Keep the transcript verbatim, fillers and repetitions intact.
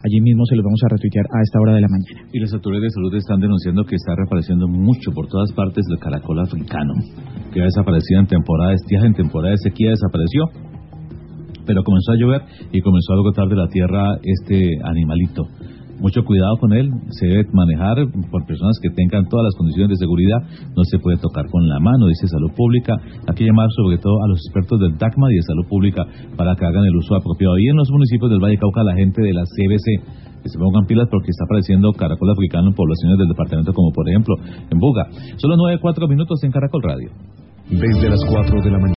allí mismo se los vamos a retuitear a esta hora de la mañana. Y las autoridades de salud están denunciando que está reapareciendo mucho por todas partes el caracol africano, que ha desaparecido en temporada de estiaje, en temporada de sequía desapareció, pero comenzó a llover y comenzó a agotar de la tierra este animalito. Mucho cuidado con él, se debe manejar por personas que tengan todas las condiciones de seguridad, no se puede tocar con la mano, dice Salud Pública. Hay que llamar sobre todo a los expertos del D A C M A y de Salud Pública para que hagan el uso apropiado. Y en los municipios del Valle Cauca, la gente de la C B C, que se pongan pilas porque está apareciendo caracol africano en poblaciones del departamento, como por ejemplo en Buga. Son las nueve cuatro minutos en Caracol Radio. Desde las cuatro de la mañana.